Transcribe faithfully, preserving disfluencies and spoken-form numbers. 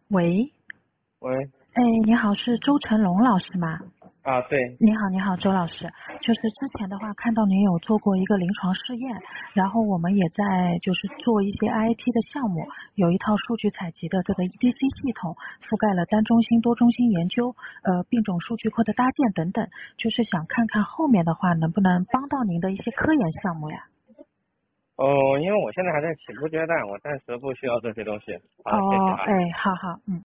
喂， 喂， 哎，你好，是周成龙老师吗？ 啊，对， 你好，你好，周老师。就是之前的话，看到您有做过一个临床试验，然后我们也在就是做一些 I I T 的项目，有一套数据采集的这个 E D C 系统，覆盖了单中心、多中心研究，呃，病种数据库的搭建等等。就是想看看后面的话能不能帮到您的一些科研项目呀？ 哦，因为我现在还在起步阶段，我暂时不需要这些东西。好的，谢谢哦， 啊。 哎，好好，嗯。